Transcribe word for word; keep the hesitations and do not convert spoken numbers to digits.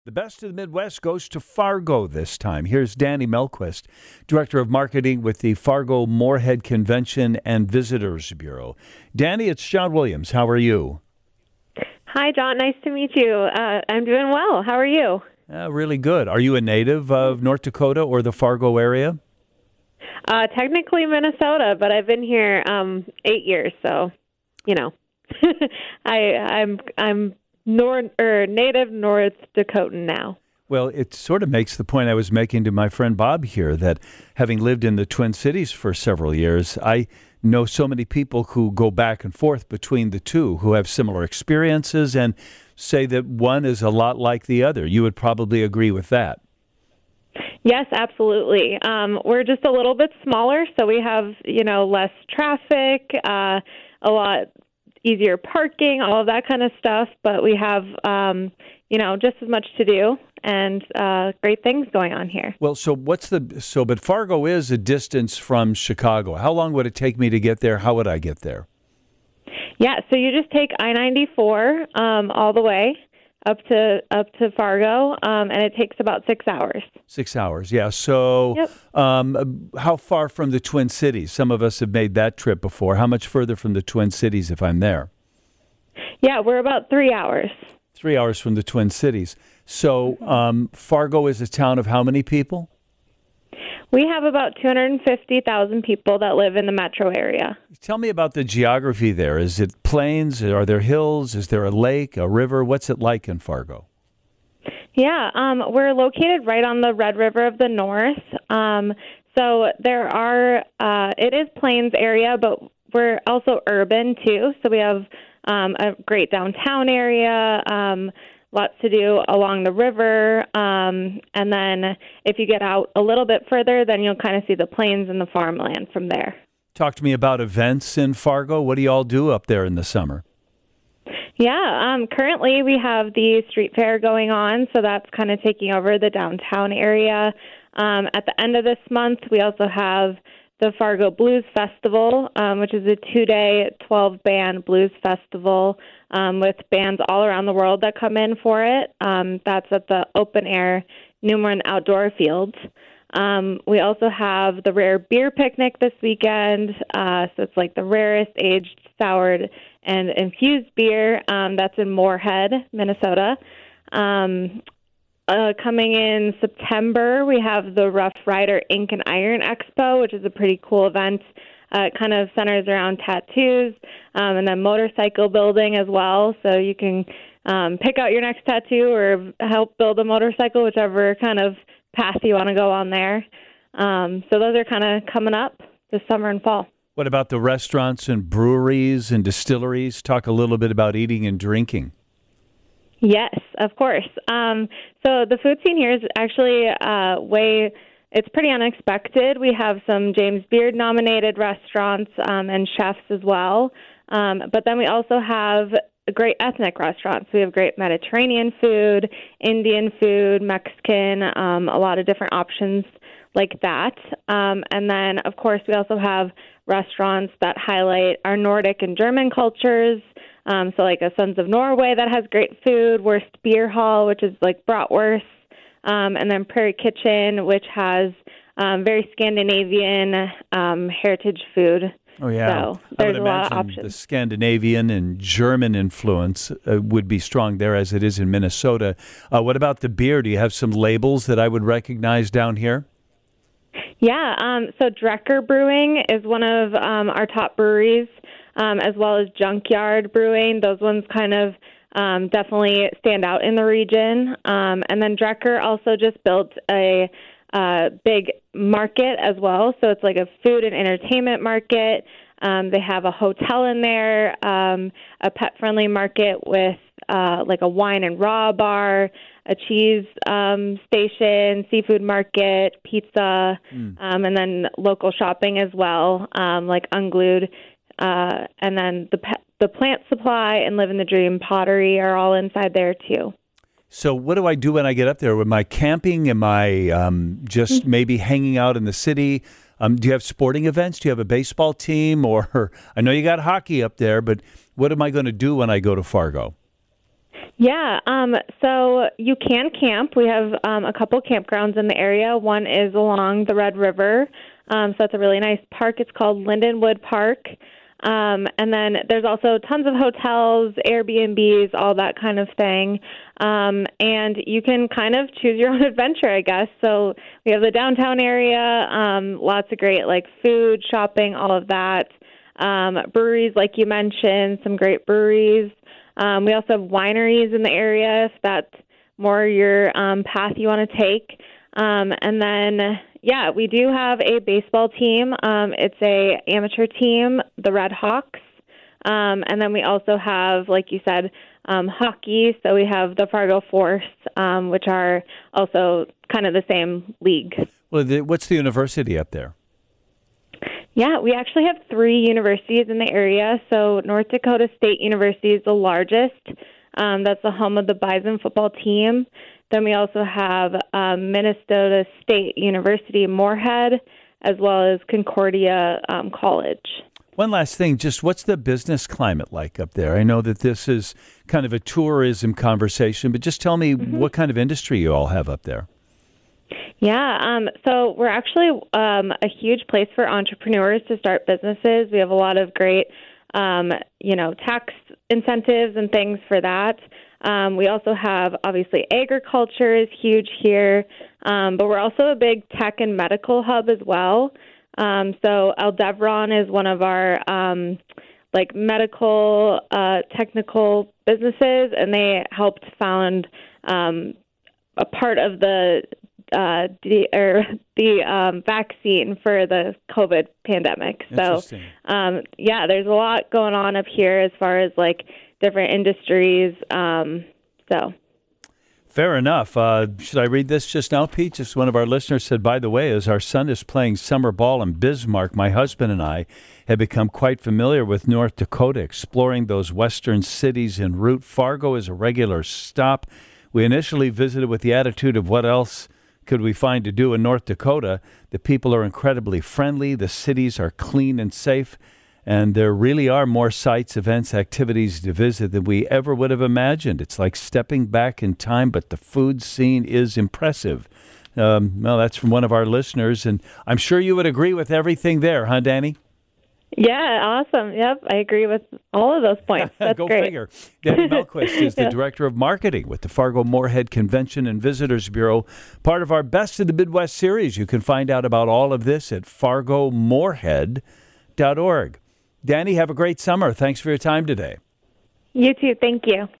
The best of the Midwest goes to Fargo this time. Here's Danny Melquist, Director of Marketing with the Fargo Moorhead Convention and Visitors Bureau. Danny, it's John Williams. How are you? Hi, John. Nice to meet you. Uh, I'm doing well. How are you? Uh, really good. Are you a native of North Dakota or the Fargo area? Uh, technically Minnesota, but I've been here um, eight years, so you know, I, I'm I'm North or native North Dakotan now. Well, it sort of makes the point I was making to my friend Bob here that having lived in the Twin Cities for several years, I know so many people who go back and forth between the two who have similar experiences and say that one is a lot like the other. You would probably agree with that. Yes, absolutely. Um, we're just a little bit smaller, so we have, you know, less traffic, uh, a lot easier parking, all of that kind of stuff. But we have, um, you know, just as much to do and uh, great things going on here. Well, so what's the so? But Fargo is a distance from Chicago. How long would it take me to get there? How would I get there? Yeah, so you just take I ninety-four um, all the way up to up to Fargo, um, and it takes about six hours. Six hours, yeah. So yep. um, how far from the Twin Cities? Some of us have made that trip before. How much further from the Twin Cities if I'm there? Yeah, we're about three hours. Three hours from the Twin Cities. So um, Fargo is a town of how many people? We have about two hundred fifty thousand people that live in the metro area. Tell me about the geography there. Is it plains? Are there hills? Is there a lake, a river? What's it like in Fargo? Yeah, um, we're located right on the Red River of the North. Um, so there are, uh, it is plains area, but we're also urban too. So we have um, a great downtown area, um, lots to do along the river. Um, and then if you get out a little bit further, then you'll kind of see the plains and the farmland from there. Talk to me about events in Fargo. What do you all do up there in the summer? Yeah, um, currently we have the street fair going on, so that's kind of taking over the downtown area. Um, at the end of this month, we also have the Fargo Blues Festival, um, which is a two-day, twelve-band blues festival um, with bands all around the world that come in for it. Um, that's at the open-air Newman Outdoor Fields. Um, we also have the Rare Beer Picnic this weekend, uh, so it's like the rarest aged, soured, and infused beer. Um, that's in Moorhead, Minnesota. Um, uh, coming in September, we have the Rough Rider Ink and Iron Expo, which is a pretty cool event. Uh, it kind of centers around tattoos um, and then motorcycle building as well. So you can um, pick out your next tattoo or help build a motorcycle, whichever kind of path you want to go on there. Um, so those are kind of coming up this summer and fall. What about the restaurants and breweries and distilleries? Talk a little bit about eating and drinking. Yes, of course. Um, so the food scene here is actually uh, way, it's pretty unexpected. We have some James Beard nominated restaurants um, and chefs as well. Um, but then we also have great ethnic restaurants. We have great Mediterranean food, Indian food, Mexican, um, a lot of different options like that. Um, and then, of course, we also have restaurants that highlight our Nordic and German cultures. Um, so like a Sons of Norway that has great food, Wurst Beer Hall, which is like bratwurst, um, and then Prairie Kitchen, which has um, very Scandinavian um, heritage food. Oh, yeah. So there's a lot of options. options. The Scandinavian and German influence uh, would be strong there as it is in Minnesota. Uh, what about the beer? Do you have some labels that I would recognize down here? Yeah, um, so Drecker Brewing is one of um, our top breweries, um, as well as Junkyard Brewing. Those ones kind of um, definitely stand out in the region. Um, and then Drecker also just built a uh, big market as well. So it's like a food and entertainment market. Um, they have a hotel in there, um, a pet-friendly market with uh, like a wine and raw bar, a cheese um, station, seafood market, pizza, mm. um, and then local shopping as well, um, like Unglued. Uh, and then the pe- the plant supply and Living the Dream pottery are all inside there too. So what do I do when I get up there? Am I camping? Am I um, just maybe hanging out in the city? Um, do you have sporting events? Do you have a baseball team? Or I know you got hockey up there, but what am I going to do when I go to Fargo? Yeah, um, so you can camp. We have um, a couple campgrounds in the area. One is along the Red River, um, so it's a really nice park. It's called Lindenwood Park. Um, and then there's also tons of hotels, Airbnbs, all that kind of thing. Um, and you can kind of choose your own adventure, I guess. So we have the downtown area, um, lots of great like food, shopping, all of that. Um, breweries, like you mentioned, some great breweries. Um, we also have wineries in the area if that's more your um, path you want to take. Um, and then, yeah, we do have a baseball team. Um, it's a amateur team, the Red Hawks. Um, and then we also have, like you said, um, hockey. So we have the Fargo Force, um, which are also kind of the same league. Well, the, what's the university up there? Yeah, we actually have three universities in the area. So North Dakota State University is the largest. Um, that's the home of the Bison football team. Then we also have um, Minnesota State University Moorhead, as well as Concordia um, College. One last thing, just what's the business climate like up there? I know that this is kind of a tourism conversation, but just tell me mm-hmm. what kind of industry you all have up there. Yeah, um, so we're actually um, a huge place for entrepreneurs to start businesses. We have a lot of great, um, you know, tax incentives and things for that. Um, we also have, obviously, agriculture is huge here, um, but we're also a big tech and medical hub as well. Um, so Aldevron is one of our, um, like, medical uh, technical businesses, and they helped found um, a part of the Uh, the, or the um, vaccine for the COVID pandemic. So, um, yeah, there's a lot going on up here as far as like different industries. Um, so, fair enough. Uh, should I read this just now, Pete? Just one of our listeners said, by the way, as our son is playing summer ball in Bismarck, my husband and I have become quite familiar with North Dakota, exploring those western cities en route. Fargo is a regular stop. We initially visited with the attitude of what else could we find to do in North Dakota. The people are incredibly friendly. The cities are clean and safe. And there really are more sites, events, activities to visit than we ever would have imagined. It's like stepping back in time, but the food scene is impressive. Um, well, that's from one of our listeners. And I'm sure you would agree with everything there, huh, Danny? Yeah, awesome. Yep, I agree with all of those points. That's Go great. figure. Danny Melquist is the yeah. Director of Marketing with the Fargo Moorhead Convention and Visitors Bureau, part of our Best of the Midwest series. You can find out about all of this at fargo moorhead dot org. Danny, have a great summer. Thanks for your time today. You too. Thank you.